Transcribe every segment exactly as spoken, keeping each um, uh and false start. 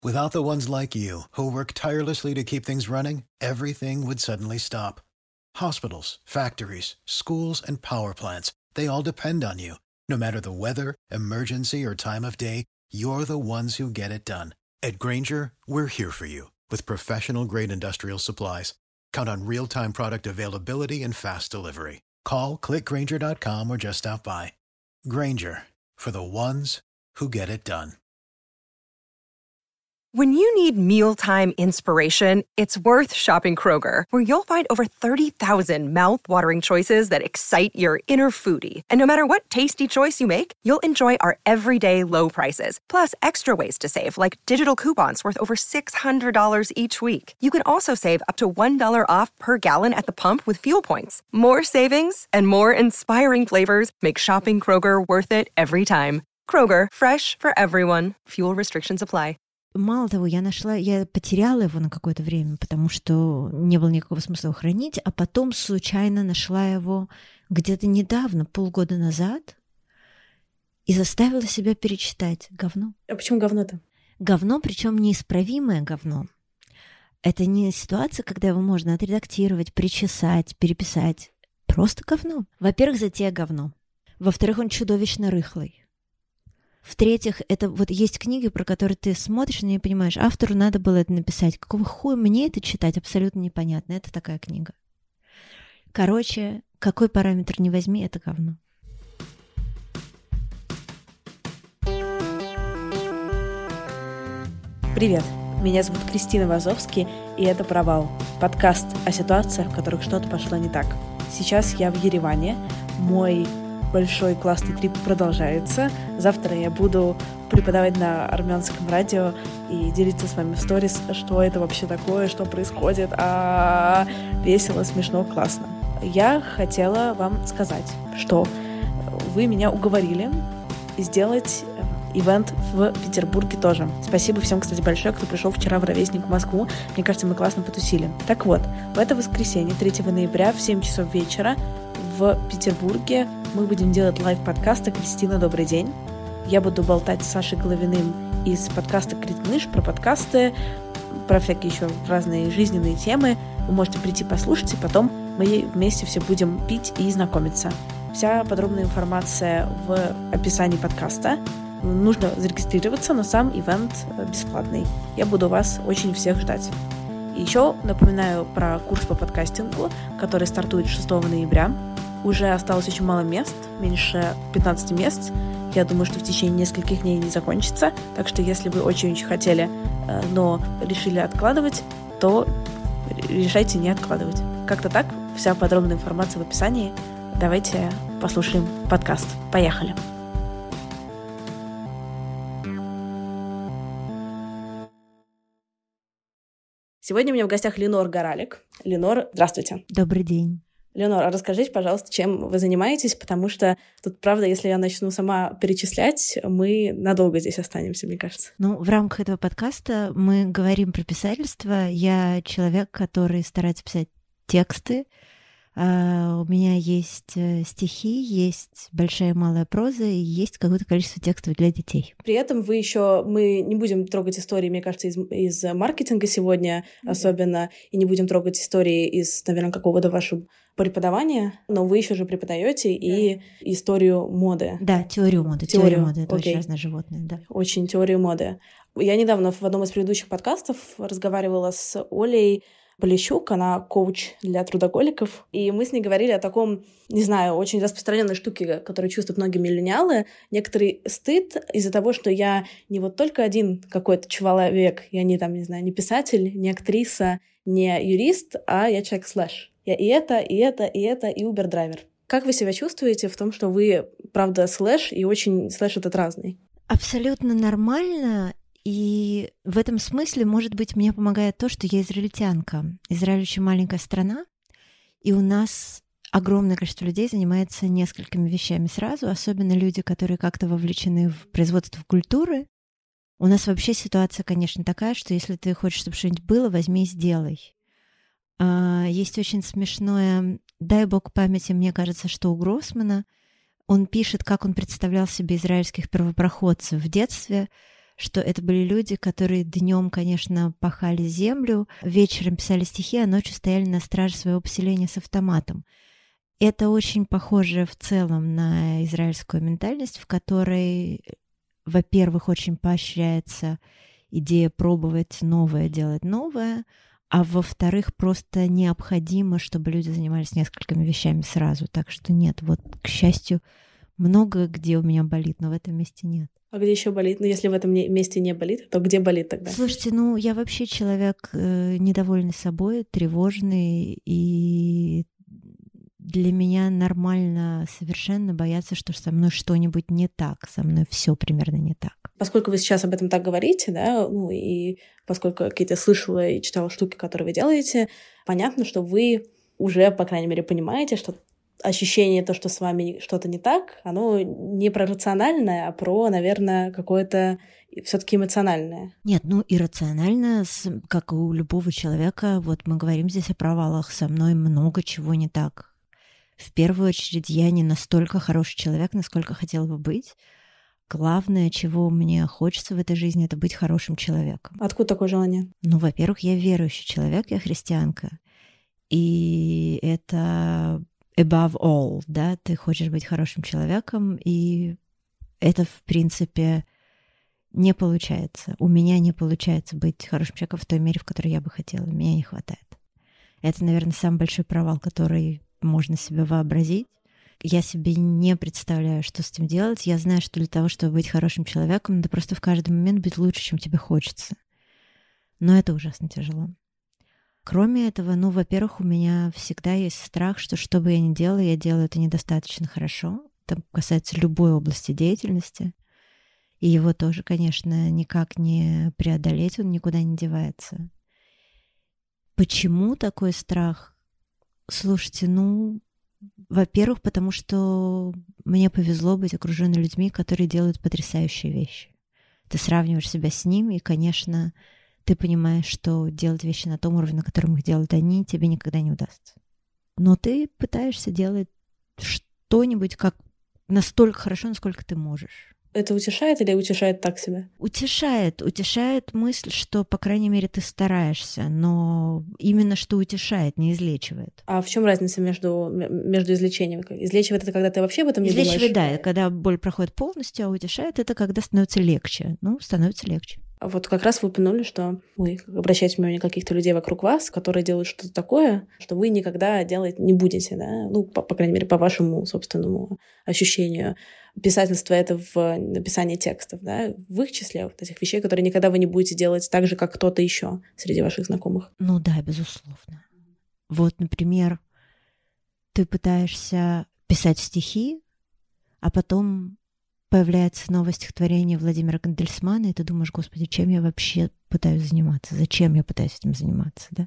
Without the ones like you, who work tirelessly to keep things running, everything would suddenly stop. Hospitals, factories, schools, and power plants, they all depend on you. No matter the weather, emergency, or time of day, you're the ones who get it done. At Grainger, we're here for you with professional-grade industrial supplies. Count on real-time product availability and fast delivery. Call, click grainger dot com, or just stop by. Grainger, for the ones who get it done. When you need mealtime inspiration, it's worth shopping Kroger, where you'll find over thirty thousand mouth-watering choices that excite your inner foodie. And no matter what tasty choice you make, you'll enjoy our everyday low prices, plus extra ways to save, like digital coupons worth over six hundred dollars each week. You can also save up to one dollar off per gallon at the pump with fuel points. More savings and more inspiring flavors make shopping Kroger worth it every time. Kroger, fresh for everyone. Fuel restrictions apply. Мало того, я нашла, я потеряла его на какое-то время, потому что не было никакого смысла его хранить, а потом случайно нашла его где-то недавно, полгода назад, и заставила себя перечитать. Говно. А почему говно-то? Говно, причем неисправимое говно. Это не ситуация, когда его можно отредактировать, причесать, переписать. Просто говно. Во-первых, затея говно. Во-вторых, он чудовищно рыхлый. В-третьих, это вот есть книги, про которые ты смотришь и не понимаешь, автору надо было это написать. Какого хуя мне это читать? Абсолютно непонятно. Это такая книга. Короче, какой параметр не возьми, это говно. Привет, меня зовут Кристина Вазовский, и это «Провал» — подкаст о ситуациях, в которых что-то пошло не так. Сейчас я в Ереване, мой большой классный трип продолжается. Завтра я буду преподавать на армянском радио и делиться с вами в сторис, что это вообще такое, что происходит. А весело, смешно, классно. Я хотела вам сказать, что вы меня уговорили сделать ивент в Петербурге тоже. Спасибо всем, кстати, большое, кто пришел вчера в «Ровесник» в Москву. Мне кажется, мы классно потусили. Так вот, в это воскресенье, третьего ноября в семь часов вечера в Петербурге мы будем делать лайв-подкасты «Кристина, добрый день». Я буду болтать с Сашей Головиным из подкаста «Критмыш» про подкасты, про всякие еще разные жизненные темы. Вы можете прийти послушать, и потом мы вместе все будем пить и знакомиться. Вся подробная информация в описании подкаста. Нужно зарегистрироваться, но сам ивент бесплатный. Я буду вас очень всех ждать. И еще напоминаю про курс по подкастингу, который стартует шестого ноября. Уже осталось очень мало мест, меньше пятнадцати мест. Я думаю, что в течение нескольких дней не закончится. Так что если вы очень-очень хотели, но решили откладывать, то решайте не откладывать. Как-то так. Вся подробная информация в описании. Давайте послушаем подкаст. Поехали! Сегодня у меня в гостях Ленор Горалик. Ленор, здравствуйте. Добрый день. Ленор, а расскажите, пожалуйста, чем вы занимаетесь, потому что тут, правда, если я начну сама перечислять, мы надолго здесь останемся, мне кажется. Ну, в рамках этого подкаста мы говорим про писательство. Я человек, который старается писать тексты. Uh, у меня есть стихи, есть большая и малая проза, и есть какое-то количество текстов для детей. При этом вы еще, мы не будем трогать истории, мне кажется, из, из маркетинга сегодня mm-hmm. особенно, и не будем трогать истории из, наверное, какого-то вашего преподавания, но вы еще же преподаете yeah. и историю моды. Да, теорию моды. Теорию, теорию моды — это okay. очень разное животное, да. Очень теорию моды. Я недавно в одном из предыдущих подкастов разговаривала с Олей Полищук, она коуч для трудоголиков, и мы с ней говорили о таком, не знаю, очень распространенной штуке, которую чувствуют многие миллениалы, некоторый стыд из-за того, что я не вот только один какой-то человек, я не там, не знаю, не писатель, не актриса, не юрист, а я человек слэш. Я и это, и это, и это, и убер-драйвер. Как вы себя чувствуете в том, что вы, правда, слэш, и очень слэш этот разный? Абсолютно нормально. И в этом смысле, может быть, мне помогает то, что я израильтянка. Израиль очень маленькая страна, и у нас огромное количество людей занимается несколькими вещами сразу, особенно люди, которые как-то вовлечены в производство культуры. У нас вообще ситуация, конечно, такая, что если ты хочешь, чтобы что-нибудь было, возьми и сделай. Есть очень смешное, дай бог памяти, мне кажется, что у Гроссмана, он пишет, как он представлял себе израильских первопроходцев в детстве, что это были люди, которые днем, конечно, пахали землю, вечером писали стихи, а ночью стояли на страже своего поселения с автоматом. Это очень похоже в целом на израильскую ментальность, в которой, во-первых, очень поощряется идея пробовать новое, делать новое, а во-вторых, просто необходимо, чтобы люди занимались несколькими вещами сразу. Так что нет, вот, к счастью, много где у меня болит, но в этом месте нет. А где еще болит? Ну, если в этом месте не болит, то где болит тогда? Слушайте, ну, я вообще человек э, недовольный собой, тревожный, и для меня нормально совершенно бояться, что со мной что-нибудь не так, со мной все примерно не так. Поскольку вы сейчас об этом так говорите, да, ну и поскольку какие-то слышала и читала штуки, которые вы делаете, понятно, что вы уже, по крайней мере, понимаете, что ощущение, то, что с вами что-то не так, оно не про рациональное, а про, наверное, какое-то все-таки эмоциональное. Нет, ну иррационально, как у любого человека, вот мы говорим здесь о провалах, со мной много чего не так. В первую очередь, я не настолько хороший человек, насколько хотела бы быть. Главное, чего мне хочется в этой жизни, это быть хорошим человеком. Откуда такое желание? Ну, во-первых, я верующий человек, я христианка. И это above all, да, ты хочешь быть хорошим человеком, и это, в принципе, не получается. У меня не получается быть хорошим человеком в той мере, в которой я бы хотела. Меня не хватает. Это, наверное, самый большой провал, который можно себе вообразить. Я себе не представляю, что с этим делать. Я знаю, что для того, чтобы быть хорошим человеком, надо просто в каждый момент быть лучше, чем тебе хочется. Но это ужасно тяжело. Кроме этого, ну, во-первых, у меня всегда есть страх, что что бы я ни делала, я делаю это недостаточно хорошо. Это касается любой области деятельности. И его тоже, конечно, никак не преодолеть, он никуда не девается. Почему такой страх? Слушайте, ну, во-первых, потому что мне повезло быть окруженной людьми, которые делают потрясающие вещи. Ты сравниваешь себя с ними, и, конечно, ты понимаешь, что делать вещи на том уровне, на котором их делают они, тебе никогда не удастся. Но ты пытаешься делать что-нибудь как настолько хорошо, насколько ты можешь. Это утешает или утешает так себя? Утешает. Утешает мысль, что, по крайней мере, ты стараешься, но именно что утешает, не излечивает. А в чем разница между, между излечением? Излечивает — это когда ты вообще об этом не Излечивает, думаешь? да, когда боль проходит полностью, а утешает — это когда становится легче. Ну, становится легче. Вот как раз вы упомянули, что вы обращаете внимание на каких-то людей вокруг вас, которые делают что-то такое, что вы никогда делать не будете, да? Ну, по, по крайней мере, по вашему собственному ощущению. Писательство — это в написании текстов, да? В их числе вот этих вещей, которые никогда вы не будете делать так же, как кто-то еще среди ваших знакомых. Ну да, безусловно. Вот, например, ты пытаешься писать стихи, а потом появляется новое стихотворение Владимира Гандельсмана, и ты думаешь: господи, чем я вообще пытаюсь заниматься? Зачем я пытаюсь этим заниматься, да?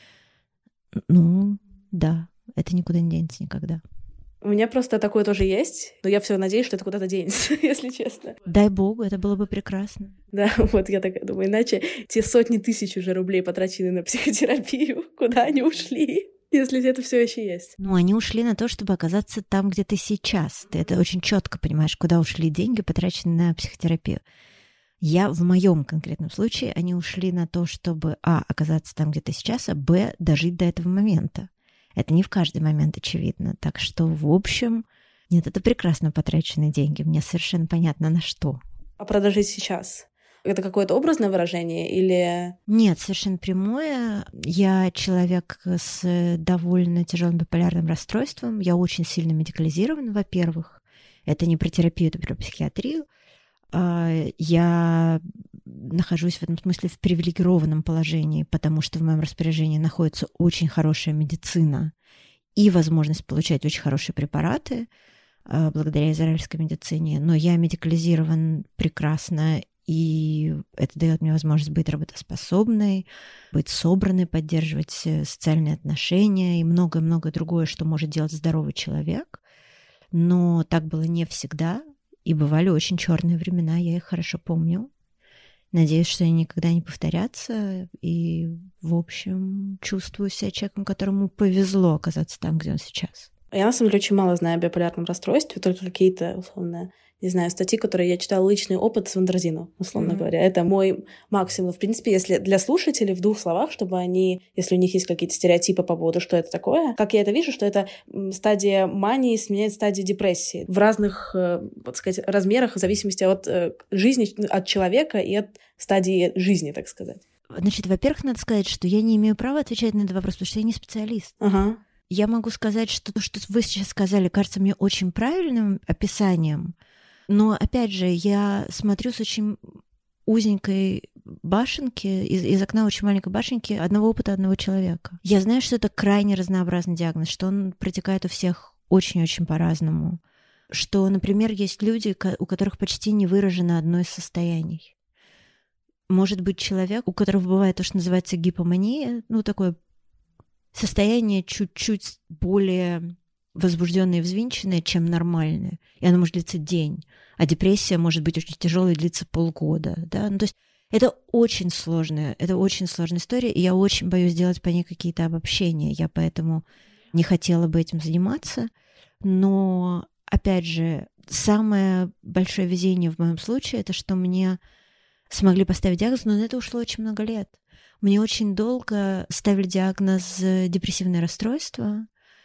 Ну, да, это никуда не денется никогда. У меня просто такое тоже есть, но я все надеюсь, что это куда-то денется, если честно. Дай богу, это было бы прекрасно. Да, вот я так думаю. Иначе те сотни тысяч уже рублей, потраченные на психотерапию, куда они ушли? Если это все еще есть. Ну, они ушли на то, чтобы оказаться там, где ты сейчас. Ты это очень четко понимаешь, куда ушли деньги, потраченные на психотерапию. Я в моем конкретном случае, они ушли на то, чтобы, а, оказаться там, где ты сейчас, а, б, дожить до этого момента. Это не в каждый момент очевидно. Так что, в общем, нет, это прекрасно потраченные деньги. Мне совершенно понятно, на что. А продолжить сейчас? Это какое-то образное выражение или... Нет, совершенно прямое. Я человек с довольно тяжелым биполярным расстройством. Я очень сильно медикализирована, во-первых. Это не про терапию, это про психиатрию. Я нахожусь в этом смысле в привилегированном положении, потому что в моем распоряжении находится очень хорошая медицина и возможность получать очень хорошие препараты благодаря израильской медицине. Но я медикализирован прекрасно, и это дает мне возможность быть работоспособной, быть собранной, поддерживать социальные отношения и многое-многое другое, что может делать здоровый человек. Но так было не всегда, и бывали очень черные времена, я их хорошо помню. Надеюсь, что они никогда не повторятся, и, в общем, чувствую себя человеком, которому повезло оказаться там, где он сейчас. Я, на самом деле, очень мало знаю о биполярном расстройстве, только какие-то, условно, не знаю, статьи, которые я читала, личный опыт с Вандерзино, условно mm-hmm. говоря. Это мой максимум. В принципе, если для слушателей в двух словах, чтобы они, если у них есть какие-то стереотипы по поводу, что это такое, как я это вижу, что это стадия мании сменяет стадию депрессии в разных, вот сказать, размерах в зависимости от жизни, от человека и от стадии жизни, так сказать. Значит, во-первых, надо сказать, что я не имею права отвечать на этот вопрос, потому что я не специалист. Ага. Я могу сказать, что то, что вы сейчас сказали, кажется мне очень правильным описанием, но, опять же, я смотрю с очень узенькой башенки, из, из окна очень маленькой башенки одного опыта одного человека. Я знаю, что это крайне разнообразный диагноз, что он протекает у всех очень-очень по-разному, что, например, есть люди, у которых почти не выражено одно из состояний. Может быть человек, у которого бывает то, что называется гипомания, ну, такое состояние чуть-чуть более возбужденное и взвинченное, чем нормальное. И оно может длиться день. А депрессия может быть очень тяжелой и длиться полгода. Да? Ну, то есть это очень сложная, это очень сложная история, и я очень боюсь делать по ней какие-то обобщения. Я поэтому не хотела бы этим заниматься. Но, опять же, самое большое везение в моем случае — это что мне смогли поставить диагноз, но на это ушло очень много лет. Мне очень долго ставили диагноз депрессивное расстройство,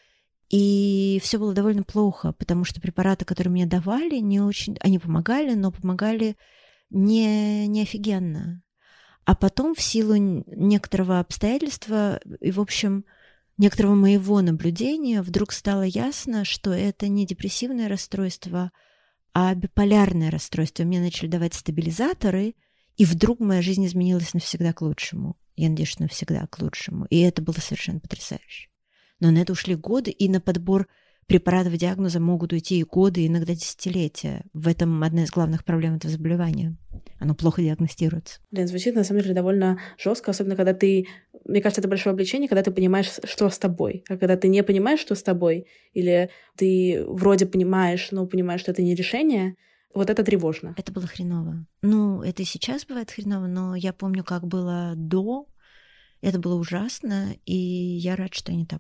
и все было довольно плохо, потому что препараты, которые мне давали, не очень, они помогали, но помогали не, не офигенно. А потом в силу некоторого обстоятельства и, в общем, некоторого моего наблюдения вдруг стало ясно, что это не депрессивное расстройство, а биполярное расстройство. Мне начали давать стабилизаторы, и вдруг моя жизнь изменилась навсегда к лучшему. Я надеюсь, что навсегда к лучшему. И это было совершенно потрясающе. Но на это ушли годы, и на подбор препаратов диагноза могут уйти и годы, и иногда десятилетия. В этом одна из главных проблем этого заболевания. Оно плохо диагностируется. Блин, звучит на самом деле довольно жестко, особенно когда ты... Мне кажется, это большое облегчение, когда ты понимаешь, что с тобой. А когда ты не понимаешь, что с тобой, или ты вроде понимаешь, но понимаешь, что это не решение, вот это тревожно. Это было хреново. Ну, это и сейчас бывает хреново, но я помню, как было до. Это было ужасно, и я рад, что я не там.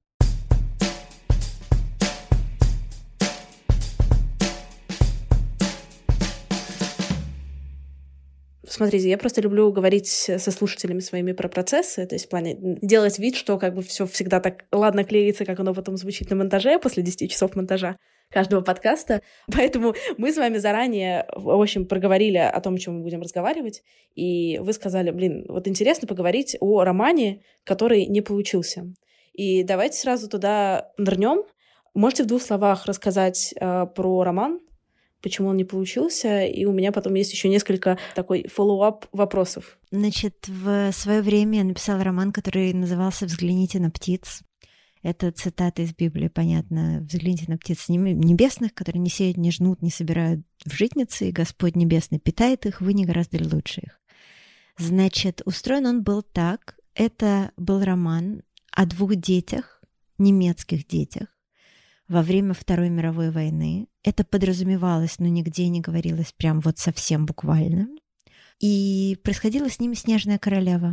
Смотрите, я просто люблю говорить со слушателями своими про процессы, то есть в плане делать вид, что как бы все всегда так ладно клеится, как оно потом звучит на монтаже после десяти часов монтажа каждого подкаста. Поэтому мы с вами заранее, в общем, проговорили о том, о чем мы будем разговаривать, и вы сказали, блин, вот интересно поговорить о романе, который не получился. И давайте сразу туда нырнем. Можете в двух словах рассказать э, про роман, почему он не получился, и у меня потом есть еще несколько такой follow-up вопросов. Значит, в свое время я написала роман, который назывался «Взгляните на птиц». Это цитата из Библии, понятно. «Взгляните на птиц небесных, которые не сеют, не жнут, не собирают в житницы, и Господь Небесный питает их, вы не гораздо ли лучше их». Значит, устроен он был так. Это был роман о двух детях, немецких детях, во время Второй мировой войны. Это подразумевалось, но нигде не говорилось прям вот совсем буквально. И происходила с ними «Снежная королева».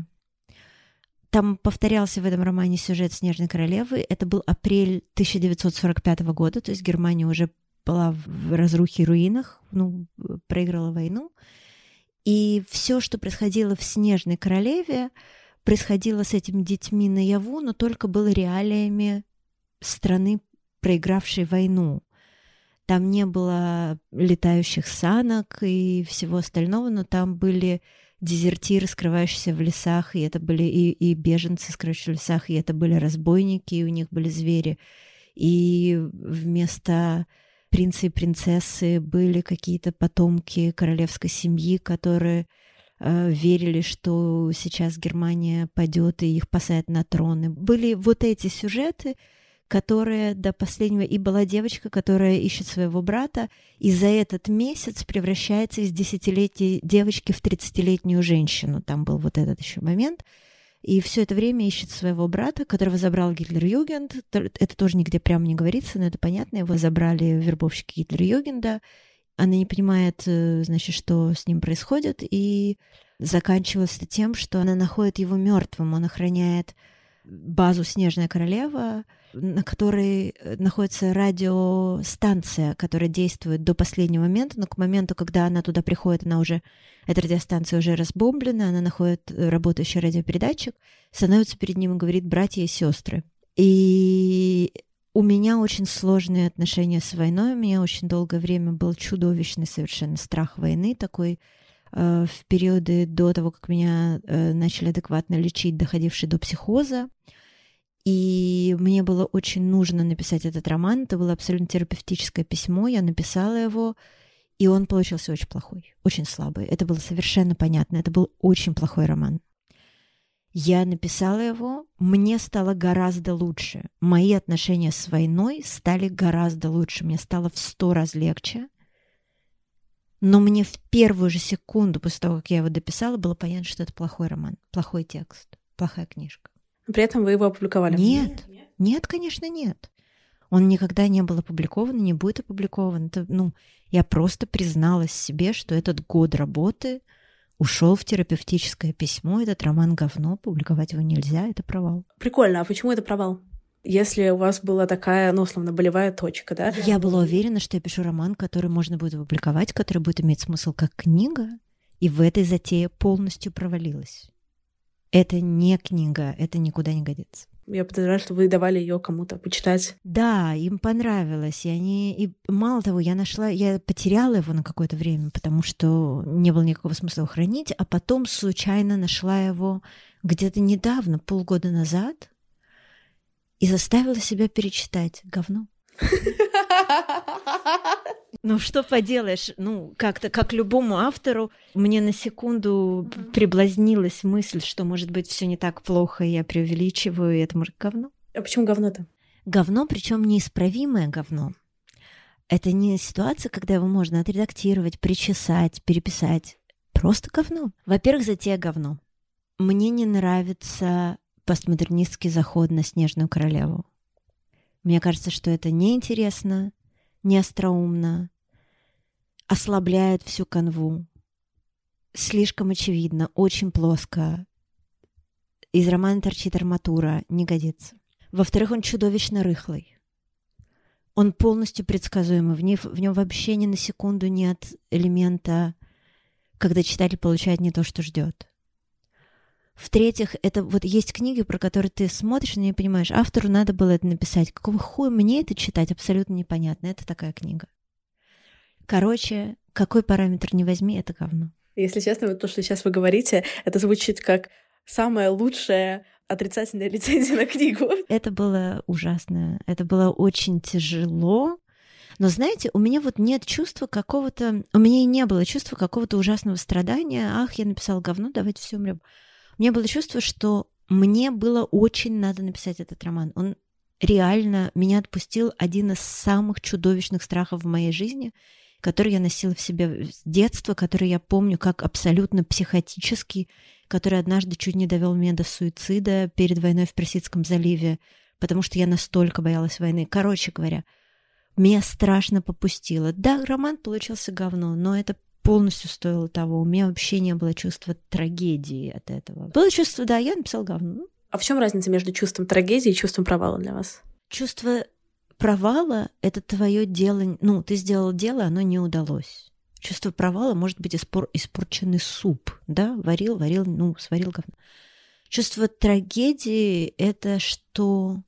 Там повторялся в этом романе сюжет «Снежной королевы». Это был апрель тысяча девятьсот сорок пятого года, то есть Германия уже была в разрухе и руинах, ну, проиграла войну. И все, что происходило в «Снежной королеве», происходило с этими детьми наяву, но только было реалиями страны, проигравшей войну. Там не было летающих санок и всего остального, но там были дезертиры, скрывающиеся в лесах, и это были и, и беженцы, скрывающиеся в лесах, и это были разбойники, и у них были звери. И вместо принца и принцессы были какие-то потомки королевской семьи, которые э, верили, что сейчас Германия падет и их посадят на троны. Были вот эти сюжеты, которая до последнего... И была девочка, которая ищет своего брата, и за этот месяц превращается из десятилетней девочки в тридцатилетнюю женщину. Там был вот этот еще момент. И все это время ищет своего брата, которого забрал Гитлер-Югенд. Это тоже нигде прямо не говорится, но это понятно. Его забрали вербовщики Гитлер-Югенда. Она не понимает, значит, что с ним происходит, и заканчивается тем, что она находит его мертвым. Он охраняет базу «Снежная королева», на которой находится радиостанция, которая действует до последнего момента, но к моменту, когда она туда приходит, она уже, эта радиостанция уже разбомблена, она находит работающий радиопередатчик, становится перед ним и говорит: «Братья и сестры». И у меня очень сложные отношения с войной, у меня очень долгое время был чудовищный совершенно страх войны, такой э, в периоды до того, как меня э, начали адекватно лечить, доходивший до психоза. И мне было очень нужно написать этот роман. Это было абсолютно терапевтическое письмо. Я написала его, и он получился очень плохой, очень слабый. Это было совершенно понятно. Это был очень плохой роман. Я написала его, мне стало гораздо лучше. Мои отношения с войной стали гораздо лучше. Мне стало в сто раз легче. Но мне в первую же секунду после того, как я его дописала, было понятно, что это плохой роман, плохой текст, плохая книжка. При этом вы его опубликовали? Нет, нет, нет, конечно, нет. Он никогда не был опубликован, не будет опубликован. Это, ну, я просто призналась себе, что этот год работы ушел в терапевтическое письмо, этот роман говно, публиковать его нельзя, это провал. Прикольно, а почему это провал? Если у вас была такая, ну, условно, болевая точка, да? Я была уверена, что я пишу роман, который можно будет опубликовать, который будет иметь смысл как книга, и в этой затее полностью провалилась. Это не книга, это никуда не годится. Я подозреваю, что вы давали ее кому-то почитать. Да, им понравилось. И они. И мало того, я нашла, я потеряла его на какое-то время, потому что не было никакого смысла его хранить, а потом случайно нашла его где-то недавно, полгода назад, и заставила себя перечитать. Говно. Ну, что поделаешь, ну, как-то, как любому автору, мне на секунду приблазнилась мысль, что, может быть, все не так плохо, и я преувеличиваю, и это, может, говно. А почему говно-то? Говно, причем неисправимое говно. Это не ситуация, когда его можно отредактировать, причесать, переписать. Просто говно. Во-первых, затея говно. Мне не нравится постмодернистский заход на «Снежную королеву». Мне кажется, что это неинтересно, не остроумно, ослабляет всю канву. Слишком очевидно, очень плоско. Из романа торчит арматура, не годится. Во-вторых, он чудовищно рыхлый. Он полностью предсказуемый. В нем, в нем вообще ни на секунду нет элемента, когда читатель получает не то, что ждет. В-третьих, это вот есть книги, про которые ты смотришь и не понимаешь, автору надо было это написать. Какого хуя мне это читать? Абсолютно непонятно. Это такая книга. Короче, какой параметр не возьми, это говно. Если честно, вот то, что сейчас вы говорите, это звучит как самая лучшая отрицательная рецензия на книгу. Это было ужасно. Это было очень тяжело. Но, знаете, у меня вот нет чувства какого-то... У меня и не было чувства какого-то ужасного страдания. Ах, я написала говно, давайте все умрем. У меня было чувство, что мне было очень надо написать этот роман. Он реально меня отпустил один из самых чудовищных страхов в моей жизни, который я носила в себе с детства, который я помню как абсолютно психотический, который однажды чуть не довел меня до суицида перед войной в Персидском заливе, потому что я настолько боялась войны. Короче говоря, меня страшно попустило. Да, роман получился говно, но это полностью стоило того. У меня вообще не было чувства трагедии от этого. Было чувство, да, я написала говно. А в чем разница между чувством трагедии и чувством провала для вас? Чувство провала — это твое дело. Ну, ты сделал дело, оно не удалось. Чувство провала может быть испор- испорченный суп, да? Варил, варил, ну, сварил говно. Чувство трагедии — это что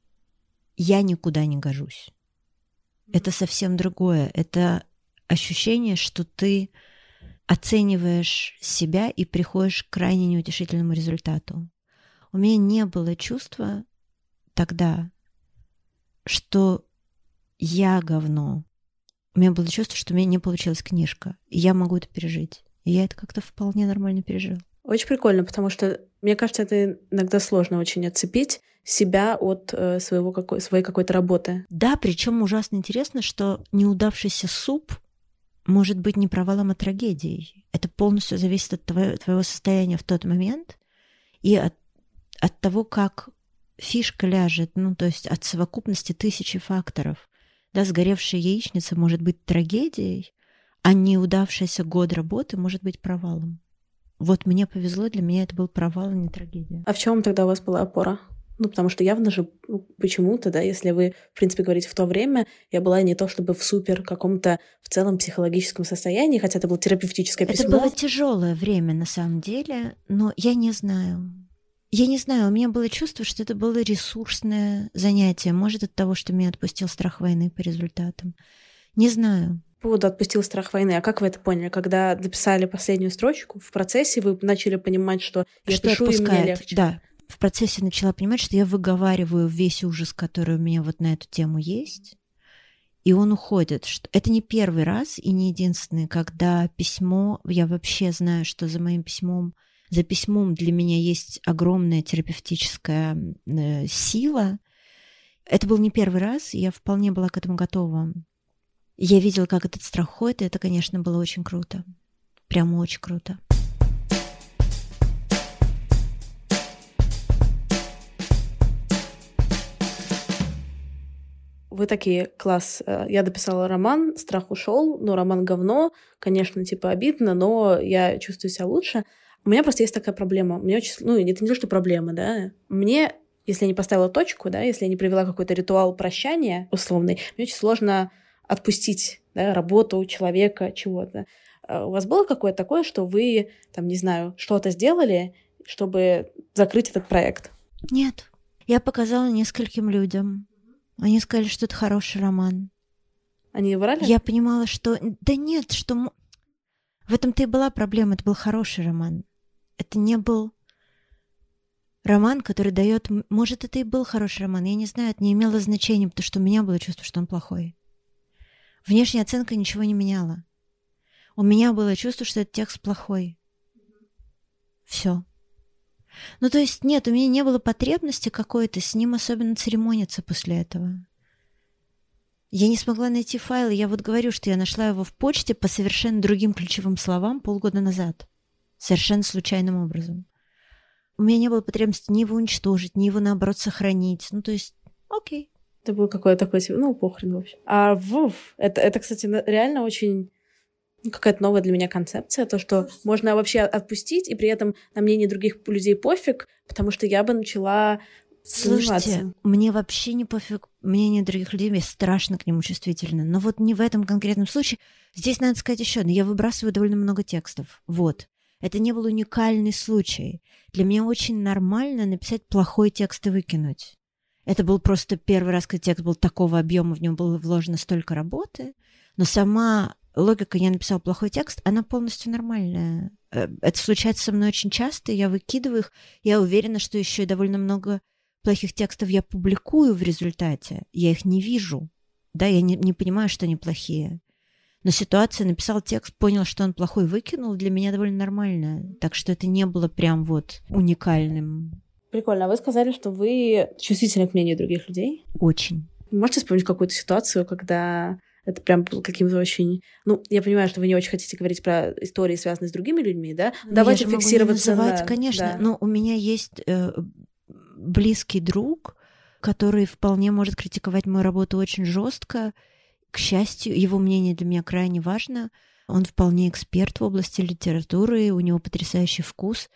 я никуда не гожусь. Это совсем другое. Это ощущение, что ты оцениваешь себя и приходишь к крайне неутешительному результату. У меня не было чувства тогда, что я говно. У меня было чувство, что у меня не получилась книжка, и я могу это пережить. И я это как-то вполне нормально пережила. Очень прикольно, потому что, мне кажется, это иногда сложно очень отцепить себя от э, своего какой- своей какой-то работы. Да, причем ужасно интересно, что неудавшийся суп может быть не провалом, а трагедией. Это полностью зависит от твоего, твоего состояния в тот момент и от, от того, как фишка ляжет, ну, то есть от совокупности тысячи факторов. Да, сгоревшая яичница может быть трагедией, а неудавшийся год работы может быть провалом. Вот мне повезло, для меня это был провал, а не трагедия. А в чем тогда у вас была опора? Ну, потому что явно же ну, почему-то, да, если вы, в принципе, говорите в то время, я была не то чтобы в супер каком-то в целом психологическом состоянии, хотя это было терапевтическое письмо. Это было тяжелое время, на самом деле, но я не знаю. Я не знаю, у меня было чувство, что это было ресурсное занятие. Может, от того, что меня отпустил страх войны по результатам. Не знаю. По поводу «отпустил страх войны». А как вы это поняли? Когда написали последнюю строчку, в процессе вы начали понимать, что я что пишу, отпускает, и мне легче? Да. В процессе начала понимать, что я выговариваю весь ужас, который у меня вот на эту тему есть, и он уходит. Это не первый раз и не единственный, когда письмо, я вообще знаю, что за моим письмом, за письмом для меня есть огромная терапевтическая э, сила. Это был не первый раз, и я вполне была к этому готова. Я видела, как этот страх уходит, и это, конечно, было очень круто. Прямо очень круто. Вы такие, класс, я дописала роман, страх ушел, но роман говно, конечно, типа обидно, но я чувствую себя лучше. У меня просто есть такая проблема. Мне очень, ну, это не то, что проблема, да. Мне, если я не поставила точку, да, если я не провела какой-то ритуал прощания условный, мне очень сложно отпустить, да, работу, человека, чего-то. У вас было какое-то такое, что вы, там, не знаю, что-то сделали, чтобы закрыть этот проект? Нет. Я показала нескольким людям. Они сказали, что это хороший роман. Они не врали? Я понимала, что... Да нет, что... В этом-то и была проблема. Это был хороший роман. Это не был роман, который дает... Может, это и был хороший роман. Я не знаю, это не имело значения, потому что у меня было чувство, что он плохой. Внешняя оценка ничего не меняла. У меня было чувство, что этот текст плохой. Все. Ну, то есть, нет, у меня не было потребности какой-то с ним особенно церемониться после этого. Я не смогла найти файлы. Я вот говорю, что я нашла его в почте по совершенно другим ключевым словам полгода назад. Совершенно случайным образом. У меня не было потребности ни его уничтожить, ни его, наоборот, сохранить. Ну, то есть, окей. Это был какой-то такой, ну, похрен вообще. А вуф, это, это, кстати, реально очень... какая-то новая для меня концепция, то, что можно вообще отпустить, и при этом на мнение других людей пофиг, потому что я бы начала Слушайте, заниматься. Мне вообще не пофиг мнение других людей, я страшно к нему чувствительна. Но вот не в этом конкретном случае. Здесь надо сказать еще одно. Я выбрасываю довольно много текстов. Вот. Это не был уникальный случай. Для меня очень нормально написать плохой текст и выкинуть. Это был просто первый раз, когда текст был такого объема, в нем было вложено столько работы, но сама логика «я написала плохой текст», она полностью нормальная. Это случается со мной очень часто, я выкидываю их. Я уверена, что еще и довольно много плохих текстов я публикую в результате. Я их не вижу. Да, я не, не понимаю, что они плохие. Но ситуация, написал текст, понял, что он плохой, выкинул, для меня довольно нормально. Так что это не было прям вот уникальным. Прикольно. А вы сказали, что вы чувствительны к мнению других людей? Очень. Можете вспомнить какую-то ситуацию, когда это прям было каким-то очень... Ну, я понимаю, что вы не очень хотите говорить про истории, связанные с другими людьми, да? Ну, давайте я же фиксироваться могу не называть, на... конечно. Да. Но у меня есть э, близкий друг, который вполне может критиковать мою работу очень жестко. К счастью, его мнение для меня крайне важно. Он вполне эксперт в области литературы, у него потрясающий вкус.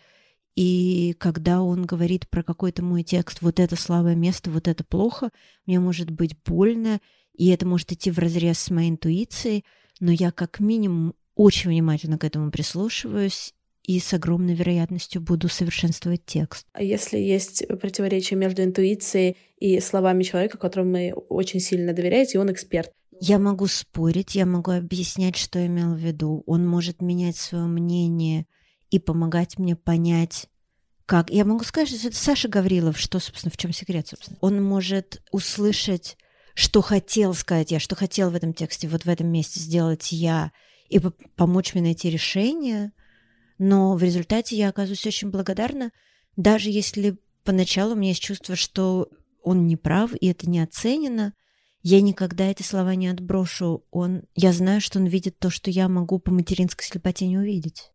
И когда он говорит про какой-то мой текст, вот это слабое место, вот это плохо, мне может быть больно, и это может идти вразрез с моей интуицией, но я как минимум очень внимательно к этому прислушиваюсь и с огромной вероятностью буду совершенствовать текст. А если есть противоречие между интуицией и словами человека, которому вы очень сильно доверяете, и он эксперт? Я могу спорить, я могу объяснять, что имел в виду. Он может менять свое мнение и помогать мне понять, как. Я могу сказать, что это Саша Гаврилов, что, собственно, в чем секрет, собственно. Он может услышать, что хотел сказать я, что хотел в этом тексте, вот в этом месте сделать я, и помочь мне найти решение, но в результате я оказываюсь очень благодарна, даже если поначалу у меня есть чувство, что он не прав, и это не оценено, я никогда эти слова не отброшу. Он, я знаю, что он видит то, что я могу по материнской слепоте не увидеть.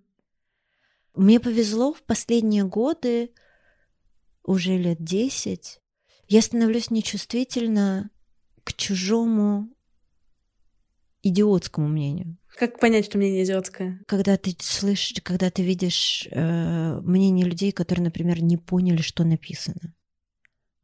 Мне повезло в последние годы, уже лет десять, я становлюсь нечувствительна к чужому идиотскому мнению. Как понять, что мнение идиотское? Когда ты слышишь, когда ты видишь э, мнение людей, которые, например, не поняли, что написано.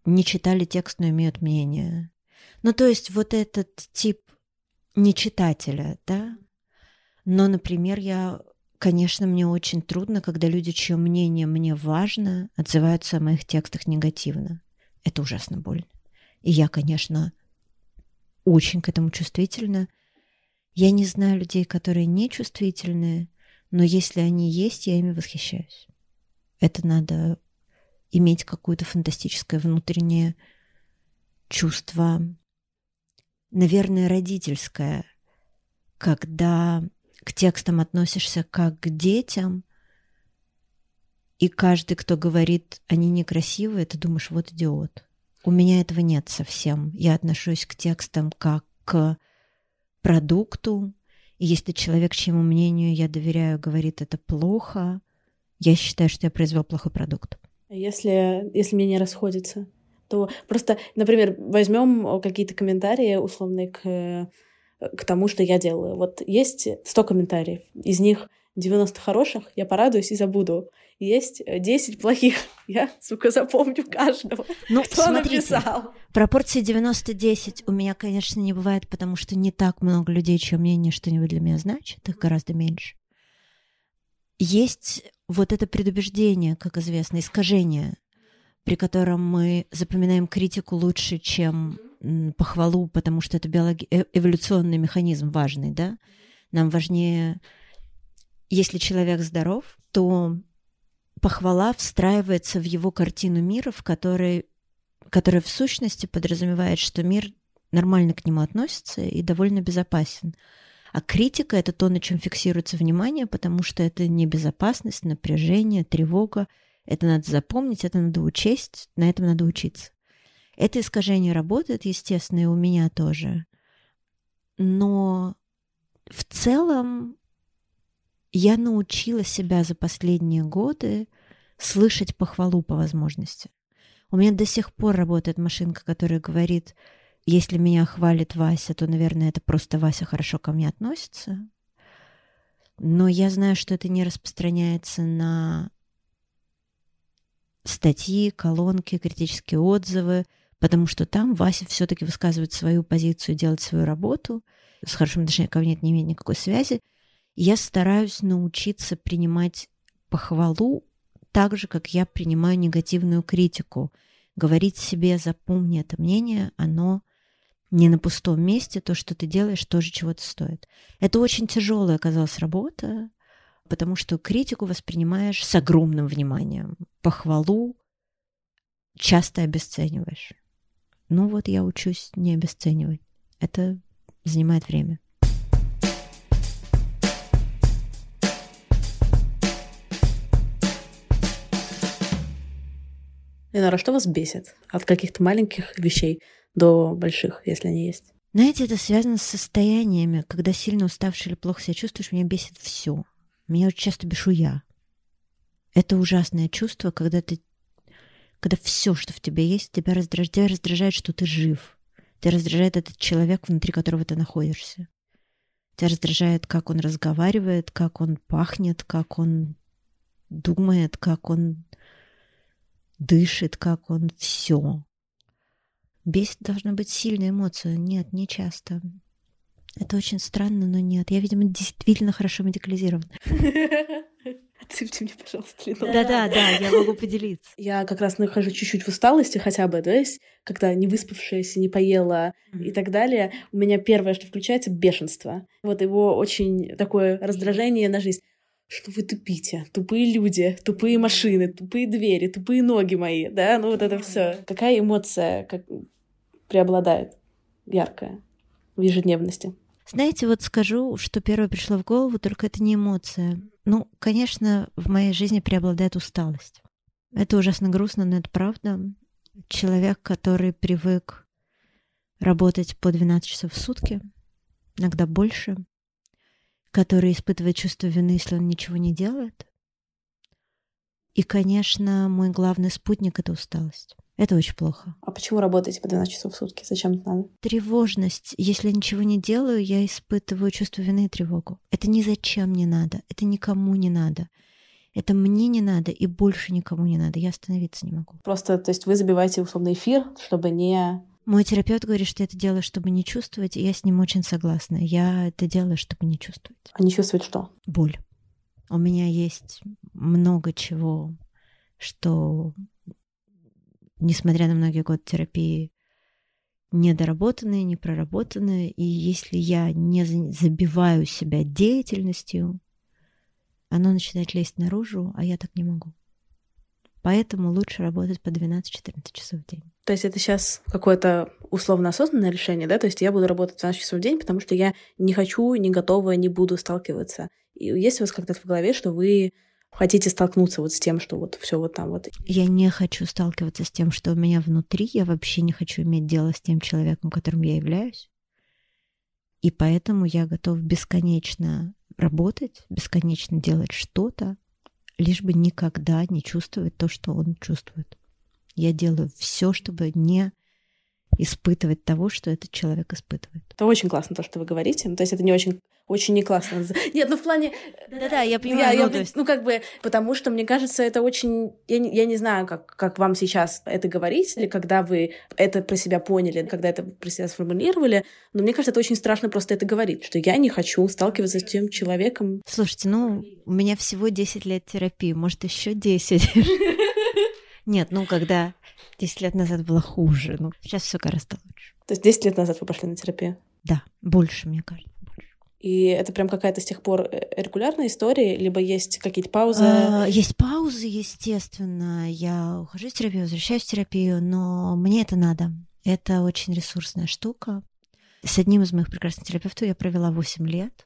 не читали текст, но имеют мнение. Ну, то есть вот этот тип нечитателя, да? Но, например, я, конечно, мне очень трудно, когда люди, чье мнение мне важно, отзываются о моих текстах негативно. Это ужасно больно. И я, конечно, очень к этому чувствительна. Я не знаю людей, которые нечувствительные, но если они есть, я ими восхищаюсь. Это надо иметь какое-то фантастическое внутреннее чувство, наверное, родительское, когда к текстам относишься как к детям, и каждый, кто говорит, они некрасивые, ты думаешь, вот идиот. У меня этого нет совсем. Я отношусь к текстам как к продукту, и если человек, чьему мнению я доверяю, говорит, это плохо, я считаю, что я произвел плохой продукт. Если, если мнения расходятся, то просто, например, возьмем какие-то комментарии условные к, к тому, что я делаю. Вот есть сто комментариев, из них девяносто хороших, я порадуюсь и забуду. Есть десять плохих, я, сука, запомню каждого, ну, кто смотрите, написал. Пропорции девяносто десять у меня, конечно, не бывает, потому что не так много людей, чье мнение что-нибудь для меня значит, их гораздо меньше. Есть вот это предубеждение, как известно, искажение, при котором мы запоминаем критику лучше, чем похвалу, потому что это биологи... эволюционный механизм важный, да? Нам важнее, если человек здоров, то похвала встраивается в его картину мира, в которой, которая в сущности подразумевает, что мир нормально к нему относится и довольно безопасен. А критика — это то, на чем фиксируется внимание, потому что это небезопасность, напряжение, тревога. Это надо запомнить, это надо учесть, на этом надо учиться. Это искажение работает, естественно, и у меня тоже. Но в целом я научила себя за последние годы слышать похвалу по возможности. У меня до сих пор работает машинка, которая говорит, если меня хвалит Вася, то, наверное, это просто Вася хорошо ко мне относится. Но я знаю, что это не распространяется на статьи, колонки, критические отзывы, потому что там Вася все-таки высказывает свою позицию, делает свою работу. С хорошим отношением ко мне это не имеет никакой связи. Я стараюсь научиться принимать похвалу так же, как я принимаю негативную критику. Говорить себе, запомни это мнение, оно не на пустом месте, то, что ты делаешь, тоже чего-то стоит. Это очень тяжелая оказалась работа, потому что критику воспринимаешь с огромным вниманием. Похвалу часто обесцениваешь. Ну вот я учусь не обесценивать. Это занимает время. Ленора, что вас бесит? От каких-то маленьких вещей до больших, если они есть? Знаете, это связано с состояниями. Когда сильно уставший или плохо себя чувствуешь, меня бесит все. Меня очень часто бешу я. Это ужасное чувство, когда ты, когда все, что в тебе есть, тебя раздражает, тебя раздражает, что ты жив. Тебя раздражает этот человек, внутри которого ты находишься. Тебя раздражает, как он разговаривает, как он пахнет, как он думает, как он дышит, как он все. Бесит должна быть сильная эмоция. Нет, не часто. Это очень странно, но нет. Я, видимо, действительно хорошо медикализирована. Отсыпьте мне, пожалуйста, Ленора. Да-да-да, я могу поделиться. Я как раз нахожу чуть-чуть в усталости хотя бы, да, есть, когда не выспавшаяся, не поела mm-hmm. и так далее. У меня первое, что включается, бешенство. Вот его очень такое раздражение на жизнь. Что вы тупите? Тупые люди, тупые машины, тупые двери, тупые ноги мои, да? Ну вот это все. Какая эмоция как преобладает яркая в ежедневности? Знаете, вот скажу, что первое пришло в голову, только это не эмоция. Ну, конечно, в моей жизни преобладает усталость. Это ужасно грустно, но это правда. Человек, который привык работать по двенадцать часов в сутки, иногда больше, который испытывает чувство вины, если он ничего не делает. И, конечно, мой главный спутник — это усталость. Это очень плохо. А почему работаете по двенадцать часов в сутки? Зачем это надо? Тревожность. Если я ничего не делаю, я испытываю чувство вины и тревогу. Это ни зачем не надо. Это никому не надо. Это мне не надо и больше никому не надо. Я остановиться не могу. Просто, то есть вы забиваете условно эфир, чтобы не... Мой терапевт говорит, что это делаю, чтобы не чувствовать, и я с ним очень согласна. Я это делаю, чтобы не чувствовать. А не чувствовать что? Боль. У меня есть много чего, что, несмотря на многие годы терапии, недоработанные, непроработанные. И если я не забиваю себя деятельностью, оно начинает лезть наружу, а я так не могу. Поэтому лучше работать по двенадцать-четырнадцать часов в день. То есть это сейчас какое-то условно осознанное решение, да? То есть я буду работать двенадцать часов в день, потому что я не хочу, не готова, не буду сталкиваться. И есть у вас когда-то в голове, что вы хотите столкнуться вот с тем, что вот все вот там вот? Я не хочу сталкиваться с тем, что у меня внутри. Я вообще не хочу иметь дело с тем человеком, которым я являюсь. И поэтому я готов бесконечно работать, бесконечно делать что-то, лишь бы никогда не чувствовать то, что он чувствует. Я делаю все, чтобы не испытывать того, что этот человек испытывает. Это очень классно, то, что вы говорите. Ну, то есть это не очень, очень не классно. Нет, ну в плане... Да-да, я понимаю. Я, ну, я, есть... ну, как бы, потому что, мне кажется, это очень... Я не, я не знаю, как, как вам сейчас это говорить, или когда вы это про себя поняли, когда это про себя сформулировали, но мне кажется, это очень страшно просто это говорить, что я не хочу сталкиваться с тем человеком. Слушайте, ну, у меня всего десять лет терапии, может, еще десять. Нет, ну, когда десять лет назад было хуже, ну, сейчас все гораздо лучше. То есть десять лет назад вы пошли на терапию? Да, больше, мне кажется. Больше. И это прям какая-то с тех пор регулярная история, либо есть какие-то паузы? А, есть паузы, естественно. Я ухожу из терапии, возвращаюсь в терапию, но мне это надо. Это очень ресурсная штука. С одним из моих прекрасных терапевтов я провела восемь лет,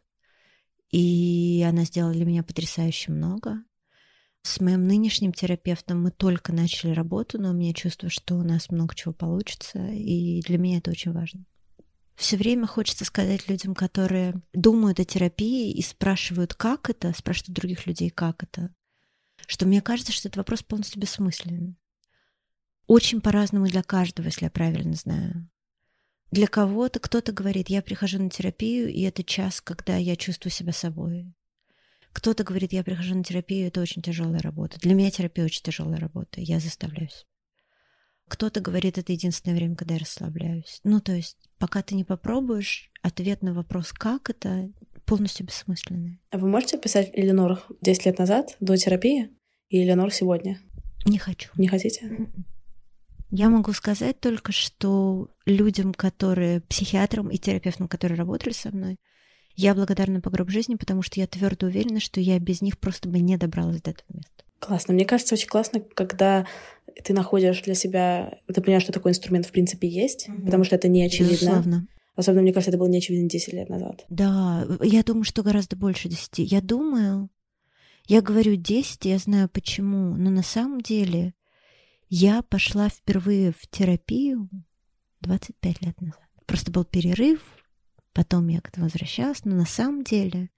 и она сделала для меня потрясающе много. С моим нынешним терапевтом мы только начали работу, но у меня чувство, что у нас много чего получится, и для меня это очень важно. Все время хочется сказать людям, которые думают о терапии и спрашивают, как это, спрашивают других людей, как это, что мне кажется, что этот вопрос полностью бессмысленен. Очень по-разному для каждого, если я правильно знаю. Для кого-то кто-то говорит, я прихожу на терапию, и это час, когда я чувствую себя собой. Кто-то говорит, я прихожу на терапию, это очень тяжелая работа. Для меня терапия очень тяжелая работа, я заставляюсь. Кто-то говорит, это единственное время, когда я расслабляюсь. Ну, то есть, пока ты не попробуешь, ответ на вопрос, как это, полностью бессмысленный. А вы можете описать Эленор десять лет назад, до терапии, и Эленор сегодня? Не хочу. Не хотите? Я могу сказать только, что людям, которые, психиатрам и терапевтам, которые работали со мной, я благодарна по гроб жизни, потому что я твердо уверена, что я без них просто бы не добралась до этого места. Классно. Мне кажется, очень классно, когда ты находишь для себя... Ты понимаешь, что такой инструмент в принципе есть, mm-hmm. потому что это не очевидно. Безусловно. Особенно, мне кажется, это было не очевидно десять лет назад. Да, я думаю, что гораздо больше десяти. Я думаю... Я говорю десять, я знаю почему, но на самом деле я пошла впервые в терапию двадцать пять лет назад. Просто был перерыв, потом я к этому возвращалась, но на самом деле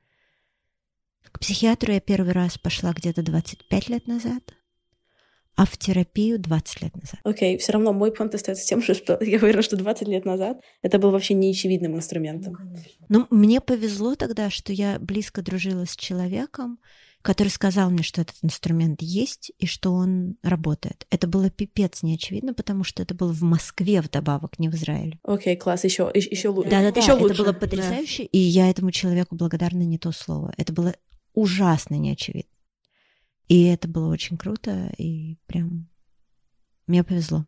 к психиатру я первый раз пошла где-то двадцать пять лет назад, а в терапию двадцать лет назад. Окей, okay, все равно мой понт остается тем, что я уверена, что двадцать лет назад это был вообще неочевидным инструментом. Ну, мне повезло тогда, что я близко дружила с человеком, который сказал мне, что этот инструмент есть и что он работает. Это было пипец неочевидно, потому что это было в Москве вдобавок, не в Израиле. Окей, okay, класс, еще, еще лучше. Да-да-да, еще лучше. Это было потрясающе, да. И я этому человеку благодарна, не то слово. Это было ужасно неочевидно. И это было очень круто, и прям мне повезло.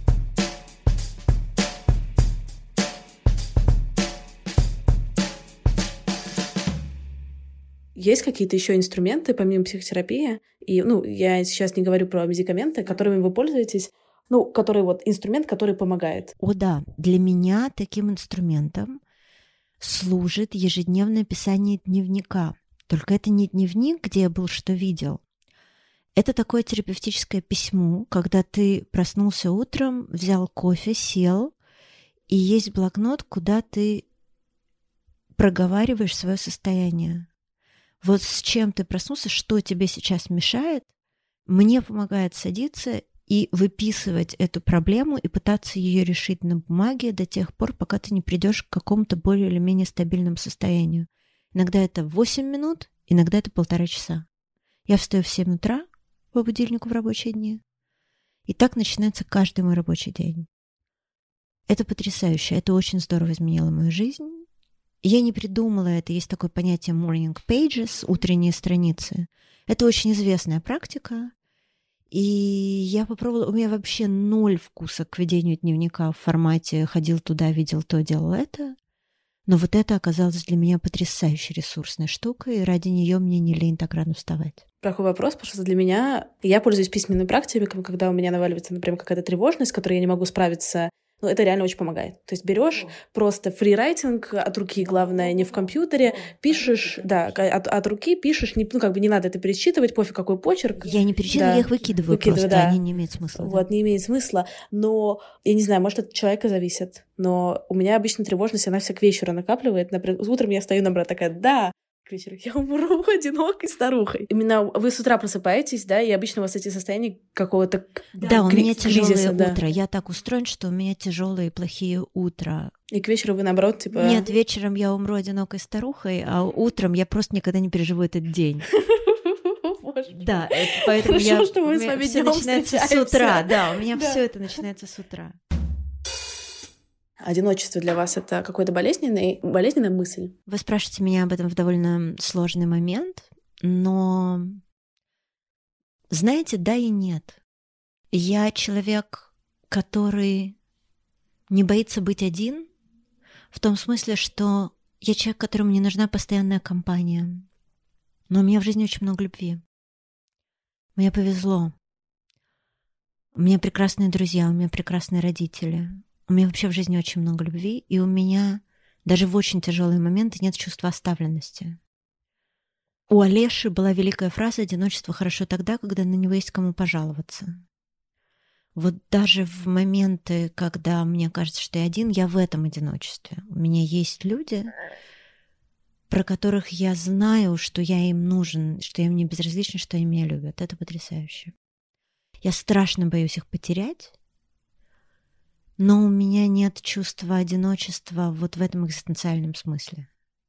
Есть какие-то еще инструменты, помимо психотерапии? И, ну, я сейчас не говорю про медикаменты, которыми вы пользуетесь, ну, который вот инструмент, который помогает. О, да. Для меня таким инструментом служит ежедневное писание дневника. Только это не дневник, где я был, что видел. Это такое терапевтическое письмо, когда ты проснулся утром, взял кофе, сел, и есть блокнот, куда ты проговариваешь свое состояние. Вот с чем ты проснулся, что тебе сейчас мешает, мне помогает садиться и выписывать эту проблему и пытаться ее решить на бумаге до тех пор, пока ты не придешь к какому-то более или менее стабильному состоянию. Иногда это восемь минут, иногда это полтора часа. Я встаю в семь утра по будильнику в рабочие дни. И так начинается каждый мой рабочий день. Это потрясающе. Это очень здорово изменило мою жизнь. Я не придумала это. Есть такое понятие morning pages, утренние страницы. Это очень известная практика. И я попробовала... У меня вообще ноль вкуса к ведению дневника в формате «ходил туда, видел то, делал это». Но вот это оказалось для меня потрясающей ресурсной штукой, и ради нее мне не лень так рано вставать. Такой вопрос, потому что для меня... Я пользуюсь письменными практиками, когда у меня наваливается, например, какая-то тревожность, с которой я не могу справиться. Ну, это реально очень помогает. То есть берешь просто фрирайтинг от руки, главное, не в компьютере, пишешь, да, от, от руки пишешь, не, ну, как бы не надо это пересчитывать, пофиг какой почерк. Я не пересчитываю, да. я их выкидываю, выкидываю просто, да. Они не имеют смысла. Вот, да. Не имеет смысла, но, я не знаю, может, от человека зависит, но у меня обычно тревожность, она вся к вечеру накапливает. Например, утром я стою, наоборот, такая, да, к вечеру я умру одинокой старухой. Именно вы с утра просыпаетесь, да, и обычно у вас эти состояния какого-то Да, кри- у меня тяжелое кризиса, утро. Да. Я так устроен, что у меня тяжелые и плохие утра. И к вечеру вы, наоборот, типа... Нет, вечером я умру одинокой старухой, а утром я просто никогда не переживу этот день. Да, поэтому я... Хорошо, что мы с вами днём начинается с утра, да, у меня все это начинается с утра. Одиночество для вас — это какой-то болезненный, болезненная мысль? Вы спрашиваете меня об этом в довольно сложный момент, но, знаете, да и нет. Я человек, который не боится быть один, в том смысле, что я человек, которому не нужна постоянная компания. Но у меня в жизни очень много любви. Мне повезло. У меня прекрасные друзья, у меня прекрасные родители. У меня вообще в жизни очень много любви, и у меня даже в очень тяжелые моменты нет чувства оставленности. У Олеши была великая фраза «Одиночество хорошо тогда, когда на него есть кому пожаловаться». Вот даже в моменты, когда мне кажется, что я один, я в этом одиночестве. У меня есть люди, про которых я знаю, что я им нужен, что им не безразлично, что они меня любят. Это потрясающе. Я страшно боюсь их потерять, но у меня нет чувства одиночества вот в этом экзистенциальном смысле.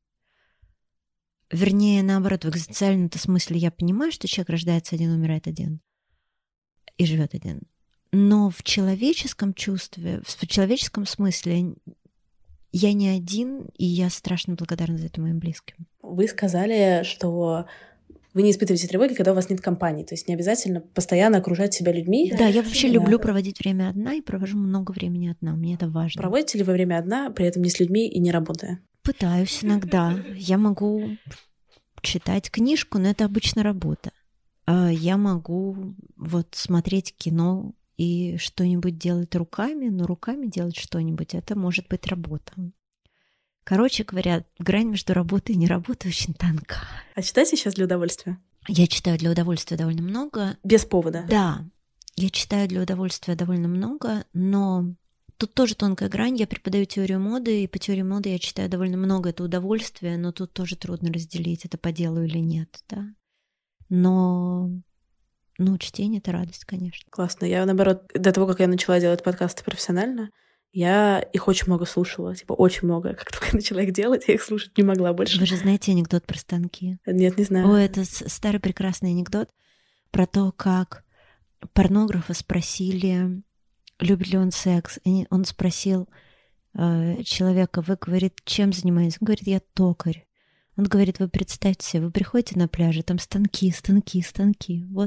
Вернее, наоборот, в экзистенциальном-то смысле я понимаю, что человек рождается один, умирает один и живет один. Но в человеческом чувстве, в человеческом смысле я не один, и я страшно благодарна за это моим близким. Вы сказали, что вы не испытываете тревоги, когда у вас нет компании. То есть не обязательно постоянно окружать себя людьми. Да, я вообще да. люблю проводить время одна и провожу много времени одна. Мне это важно. Проводите ли вы время одна, при этом не с людьми и не работая? Пытаюсь иногда. Я могу читать книжку, но это обычно работа. Я могу вот смотреть кино и что-нибудь делать руками, но руками делать что-нибудь — это может быть работа. Короче говоря, грань между работой и неработой очень тонка. А читаете сейчас для удовольствия? Я читаю для удовольствия довольно много. Без повода? Да, я читаю для удовольствия довольно много, но тут тоже тонкая грань. Я преподаю теорию моды, и по теории моды я читаю довольно много. Это удовольствие, но тут тоже трудно разделить, это по делу или нет, да. Но... Ну, чтение — это радость, конечно. Классно. Я, наоборот, до того, как я начала делать подкасты профессионально, я их очень много слушала, типа очень много. Как только я начала их делать, я их слушать не могла больше. Вы же знаете анекдот про станки? Нет, не знаю. О, это старый прекрасный анекдот про то, как порнографа спросили, любит ли он секс. И он спросил э, человека, вы, говорит, чем занимаетесь? Он говорит, я токарь. Он говорит, вы представьте себе, вы приходите на пляже, там станки, станки, станки. Вот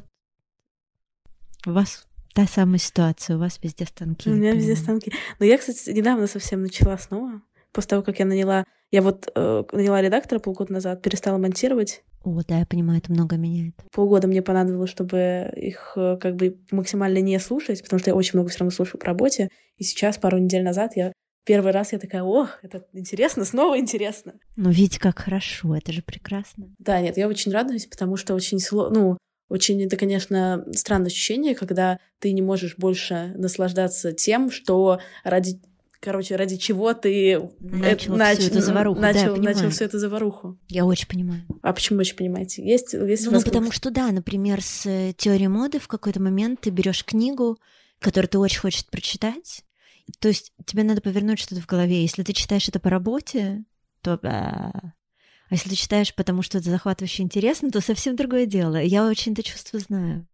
у вас та самая ситуация, у вас везде станки. У меня везде станки. Но я, кстати, недавно совсем начала снова. После того, как я наняла... Я вот э, наняла редактора полгода назад, перестала монтировать. О, да, я понимаю, это много меняет. Полгода мне понадобилось, чтобы их э, как бы максимально не слушать, потому что я очень много все равно слушаю по работе. И сейчас, пару недель назад, я первый раз я такая, ох, это интересно, снова интересно. Ну, видите, как хорошо, это же прекрасно. Да, нет, я очень радуюсь, потому что очень сложно... Ну, Очень, это, конечно, странное ощущение, когда ты не можешь больше наслаждаться тем, что ради, короче, ради чего ты начал э, нач... всю эту заваруху. Начал, да, начал всю эту заваруху. Я очень понимаю. А почему очень понимаете? Есть, есть ну, потому что, да, например, с теорией моды в какой-то момент ты берешь книгу, которую ты очень хочешь прочитать. То есть тебе надо повернуть что-то в голове. Если ты читаешь это по работе, то... А если ты читаешь, потому что это захватывающе интересно, то совсем другое дело. Я очень это чувство знаю.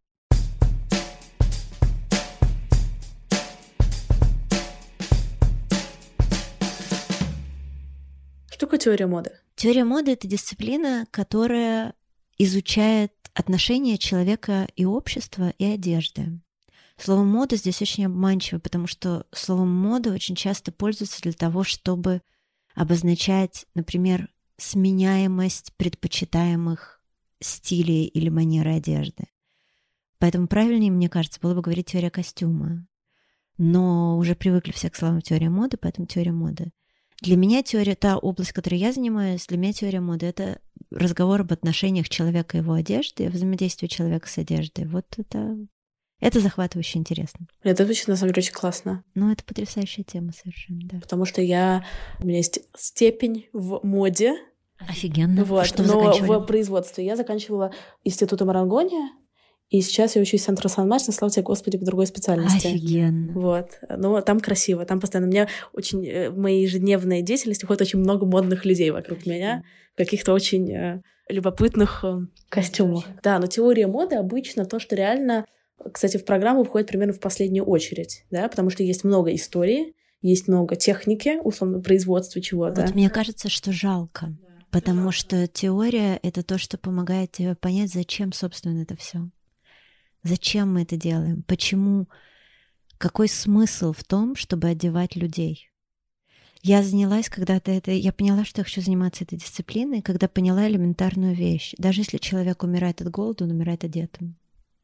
Что такое теория моды? Теория моды — это дисциплина, которая изучает отношения человека и общества, и одежды. Слово «мода» здесь очень обманчиво, потому что словом «мода» очень часто пользуются для того, чтобы обозначать, например, сменяемость предпочитаемых стилей или манеры одежды. Поэтому правильнее, мне кажется, было бы говорить теория костюма. Но уже привыкли все к словам теория моды, поэтому теория моды. Для меня теория, та область, которой я занимаюсь, для меня теория моды — это разговор об отношениях человека и его одежды, взаимодействие человека с одеждой. Вот это, это захватывающе интересно. Это звучит, на самом деле, очень классно. Ну, это потрясающая тема совершенно, да. Потому что я... У меня есть степень в моде. Офигенно. Вот. Что вы Но заканчивали? в производстве я заканчивала институт Марангони, и сейчас я учусь в Центре Сан-Марсен, слава тебе, Господи, по другой специальности. Офигенно. Вот. Но там красиво, там постоянно... У меня очень... В моей ежедневной деятельности ходит очень много модных людей вокруг меня, каких-то очень э, любопытных э, костюмах. Да, но теория моды обычно то, что реально... Кстати, в программу входит примерно в последнюю очередь, да, потому что есть много истории, есть много техники, условно, производства чего-то. Вот мне кажется, что жалко, потому что теория — это то, что помогает тебе понять, зачем, собственно, это все. Зачем мы это делаем? Почему? Какой смысл в том, чтобы одевать людей? Я занялась когда-то это... Я поняла, что я хочу заниматься этой дисциплиной, когда поняла элементарную вещь. Даже если человек умирает от голода, он умирает одетым.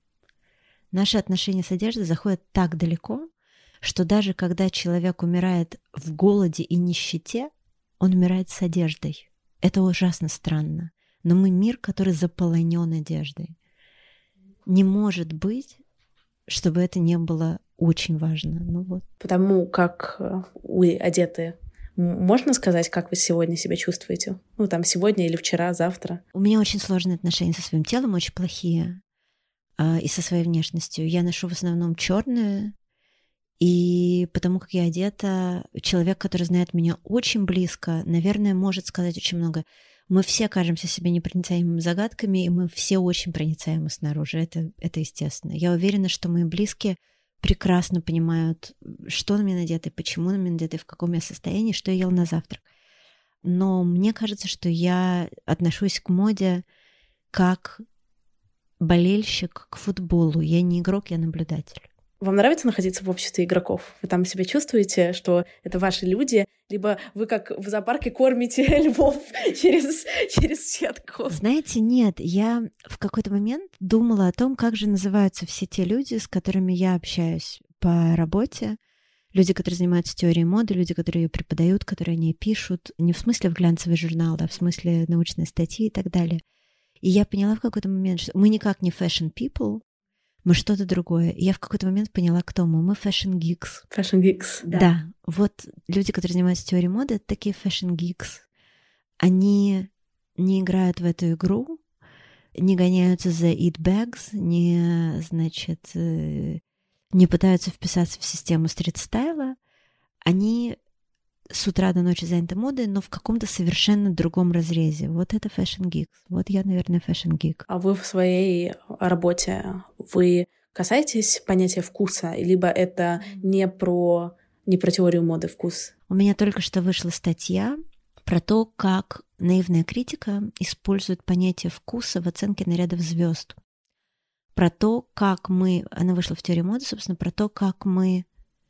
Наши отношения с одеждой заходят так далеко, что даже когда человек умирает в голоде и нищете, он умирает с одеждой. Это ужасно странно. Но мы мир, который заполонен одеждой. Не может быть, чтобы это не было очень важно. Ну вот. Потому как вы одеты, можно сказать, как вы сегодня себя чувствуете? Ну, там, сегодня или вчера, завтра? У меня очень сложные отношения со своим телом, очень плохие. И со своей внешностью. Я ношу в основном черное, и потому как я одета, человек, который знает меня очень близко, наверное, может сказать очень много. Мы все кажемся себе непроницаемыми загадками, и мы все очень проницаемы снаружи. Это, это естественно. Я уверена, что мои близкие прекрасно понимают, что на меня надето, почему на меня надето, в каком я состоянии, что я ела на завтрак. Но мне кажется, что я отношусь к моде как болельщик к футболу. Я не игрок, я наблюдатель. Вам нравится находиться в обществе игроков? Вы там себя чувствуете, что это ваши люди? Либо вы как в зоопарке кормите львов через, через сетку? Знаете, нет. Я в какой-то момент думала о том, как же называются все те люди, с которыми я общаюсь по работе. Люди, которые занимаются теорией моды, люди, которые ее преподают, которые о ней пишут. Не в смысле в глянцевый журнал, а в смысле научной статьи и так далее. И я поняла в какой-то момент, что мы никак не fashion people, мы что-то другое. И я в какой-то момент поняла, кто мы. Мы fashion geeks. Fashion geeks. Да. да. Вот люди, которые занимаются теорией моды, это такие fashion geeks. Они не играют в эту игру, не гоняются за eat bags, не, значит, не пытаются вписаться в систему стрит-стайла. Они с утра до ночи заняты модой, но в каком-то совершенно другом разрезе. Вот это fashion geek. Вот я, наверное, fashion geek. А вы в своей работе, вы касаетесь понятия вкуса? Либо это не про, не про теорию моды вкус? У меня только что вышла статья про то, как наивная критика использует понятие вкуса в оценке нарядов звезд. Про то, как мы... Она вышла в теории моды, собственно, про то, как мы,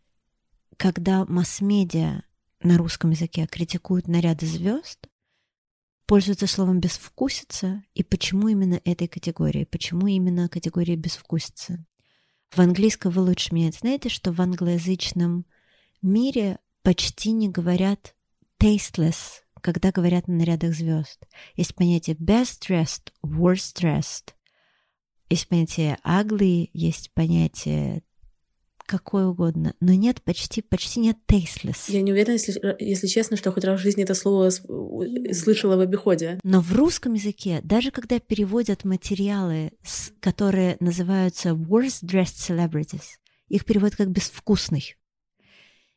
когда масс-медиа на русском языке критикуют наряды звезд, пользуются словом «безвкусица», и почему именно этой категории, почему именно категории безвкусицы. В английском вы лучше меня знаете, что в англоязычном мире почти не говорят tasteless, когда говорят на нарядах звезд. Есть понятие best dressed, worst dressed, есть понятие ugly, есть понятие какое угодно, но нет, почти, почти нет tasteless. Я не уверена, если, если честно, что хоть раз в жизни это слово слышала в обиходе. Но в русском языке, даже когда переводят материалы, которые называются worst dressed celebrities, их переводят как безвкусный.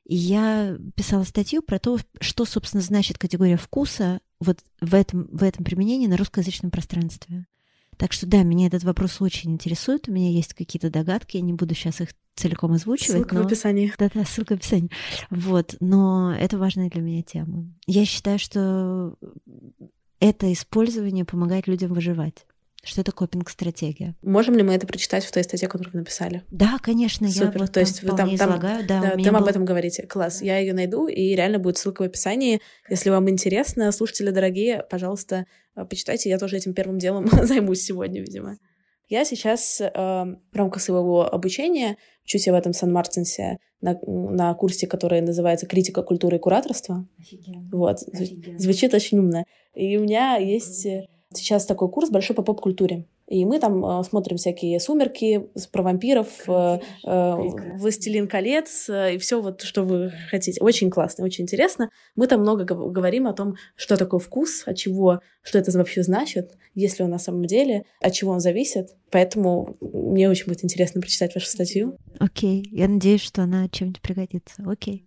И я писала статью про то, что, собственно, значит категория вкуса вот в этом, в этом применении на русскоязычном пространстве. Так что да, меня этот вопрос очень интересует. У меня есть какие-то догадки, я не буду сейчас их целиком озвучивать. Ссылка но... в описании. Да-да, ссылка в описании. Вот, но это важная для меня тема. Я считаю, что это использование помогает людям выживать. Что это копинг-стратегия. Можем ли мы это прочитать в той статье, которую вы написали? Да, конечно. Супер. Я вот То есть вы там, там, излагаю. Да, да, там был... об этом говорите. Класс. Я ее найду, и реально будет ссылка в описании. Если вам интересно, слушатели дорогие, пожалуйста, почитайте. Я тоже этим первым делом займусь сегодня, видимо. Я сейчас э, в рамках своего обучения учусь я в этом Сан-Мартинсе на, на курсе, который называется «Критика культуры и кураторства». Офигенно. Вот. Офигенно. Звучит очень умно. И у меня есть сейчас такой курс большой по поп-культуре. И мы там э, смотрим всякие «Сумерки», про вампиров, э, э, «Властелин колец» э, и все вот, что вы хотите. Очень классно, очень интересно. Мы там много г- говорим о том, что такое вкус, от чего, что это вообще значит, есть ли он на самом деле, от чего он зависит. Поэтому мне очень будет интересно прочитать вашу статью. Окей, okay. Я надеюсь, что она чем-нибудь пригодится. Окей. Okay.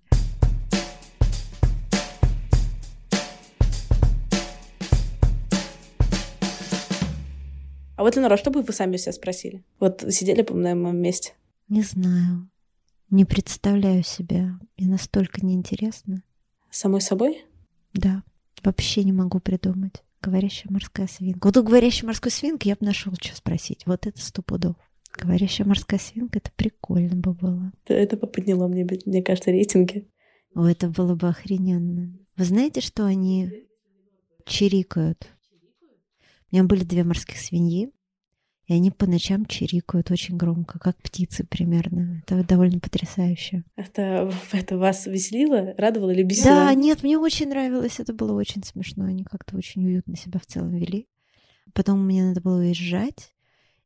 А вот, Ленора, что бы вы сами у себя спросили? Вот сидели бы на моем месте. Не знаю. Не представляю себя. Мне настолько неинтересно. Самой собой? Да. Вообще не могу придумать. Говорящая морская свинка. Вот у говорящей морской свинки я бы нашел, что спросить. Вот это сто пудов. Говорящая морская свинка, это прикольно бы было. Это бы подняло мне, мне кажется, рейтинги. О, это было бы охрененно. Вы знаете, что они чирикают? У меня были две морских свиньи, и они по ночам чирикают очень громко, как птицы примерно. Это довольно потрясающе. Это, это вас веселило, радовало или бесило? Да, нет, мне очень нравилось, это было очень смешно. Они как-то очень уютно себя в целом вели. Потом мне надо было уезжать,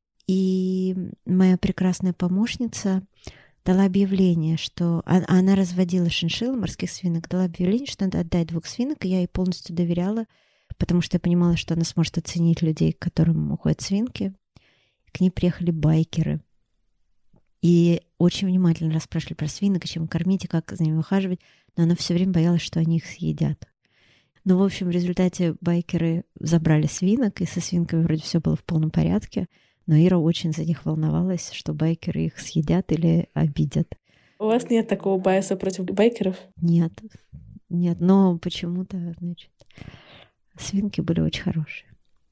и моя прекрасная помощница дала объявление, что... Она разводила шиншилл, морских свинок, дала объявление, что надо отдать двух свинок, и я ей полностью доверяла, потому что я понимала, что она сможет оценить людей, к которым уходят свинки. К ней приехали байкеры. И очень внимательно расспрашивали про свинок, и чем кормить, и как за ними ухаживать. Но она все время боялась, что они их съедят. Но, в общем, в результате байкеры забрали свинок, и со свинками вроде все было в полном порядке. Но Ира очень за них волновалась, что байкеры их съедят или обидят. У вас нет такого байса против байкеров? Нет. Нет, но почему-то, значит... Свинки были очень хорошие.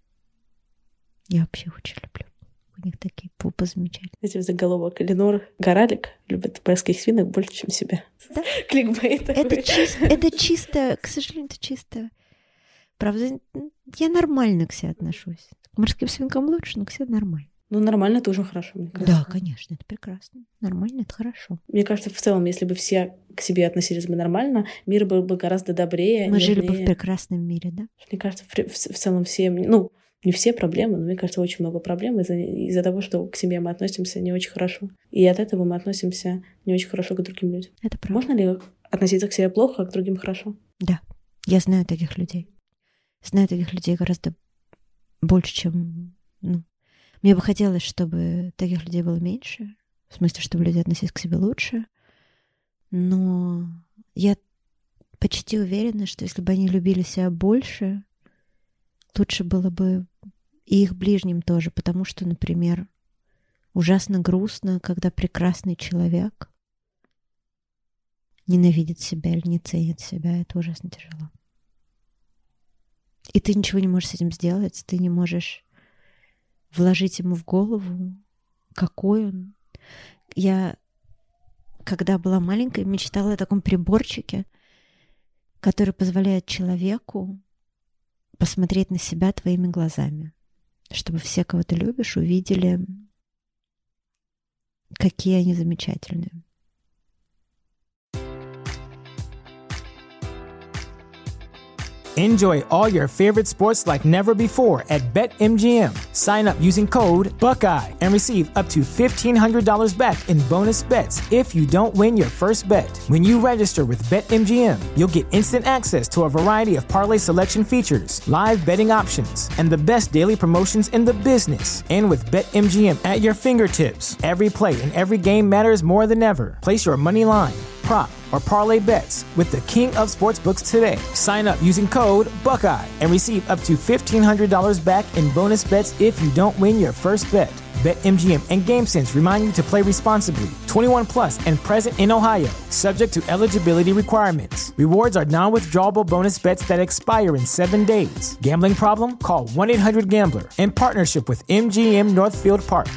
Я вообще очень люблю. У них такие пупы замечательные. Эти заголовок. Ленор Горалик любит морских свинок больше, чем себя. Да? Кликбейт такой. Это, чис- это чисто, к сожалению, это чисто. Правда, я нормально к себе отношусь. К морским свинкам лучше, но к себе нормально. Ну, нормально, это уже хорошо, мне кажется. Да, конечно, это прекрасно. Нормально, это хорошо. Мне кажется, в целом, если бы все к себе относились бы нормально, мир был бы гораздо добрее. Мы нежнее. жили бы в прекрасном мире, да? Мне кажется, в, в, в целом все... Ну, не все проблемы, но мне кажется, очень много проблем из-за, из-за того, что к себе мы относимся не очень хорошо. И от этого мы относимся не очень хорошо к другим людям. Это правда. Можно ли относиться к себе плохо, а к другим хорошо? Да. Я знаю таких людей. Знаю таких людей гораздо больше, чем... Ну, мне бы хотелось, чтобы таких людей было меньше. В смысле, чтобы люди относились к себе лучше. Но я почти уверена, что если бы они любили себя больше, лучше было бы и их ближним тоже. Потому что, например, ужасно грустно, когда прекрасный человек ненавидит себя или не ценит себя. Это ужасно тяжело. И ты ничего не можешь с этим сделать. Ты не можешь вложить ему в голову, какой он. Я, когда была маленькой, мечтала о таком приборчике, который позволяет человеку посмотреть на себя твоими глазами, чтобы все, кого ты любишь, увидели, какие они замечательные. Enjoy all your favorite sports like never before at BetMGM. Sign up using code Buckeye and receive up to fifteen hundred dollars back in bonus bets if you don't win your first bet. When you register with BetMGM, you'll get instant access to a variety of parlay selection features, live betting options, and the best daily promotions in the business. And with BetMGM at your fingertips, every play and every game matters more than ever. Place your money line, prop or parlay bets with the king of sportsbooks today. Sign up using code Buckeye and receive up to fifteen hundred dollars back in bonus bets if you don't win your first bet. BetMGM and GameSense remind you to play responsibly. twenty-one plus and present in Ohio, subject to eligibility requirements. Rewards are non-withdrawable bonus bets that expire in seven days. Gambling problem? Call one eight hundred gambler in partnership with M G M Northfield Park.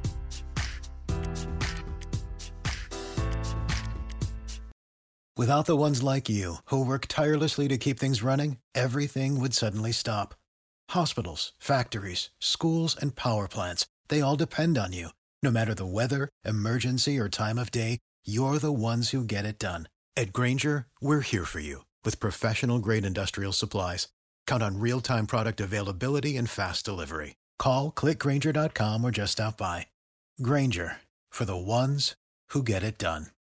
Without the ones like you, who work tirelessly to keep things running, everything would suddenly stop. Hospitals, factories, schools, and power plants, they all depend on you. No matter the weather, emergency, or time of day, you're the ones who get it done. At Grainger, we're here for you with professional-grade industrial supplies. Count on real-time product availability and fast delivery. Call, click Grainger dot com, or just stop by. Grainger, for the ones who get it done.